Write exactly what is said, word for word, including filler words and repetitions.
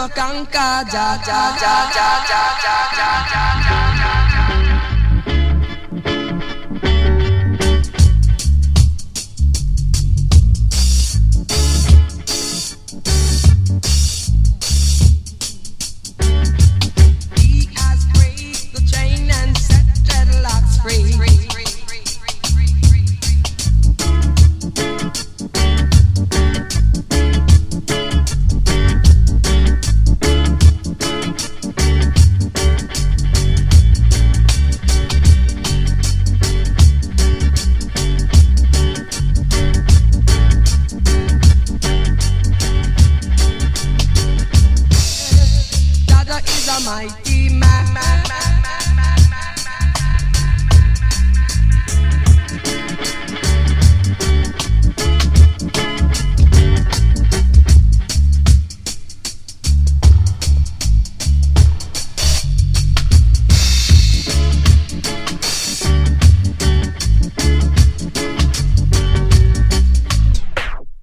never conquer. Ja, ja, ja, ja, ja, ja, ja, ja, ja, ja. He has raised the chain and set dreadlocks free. Dada is a mighty man.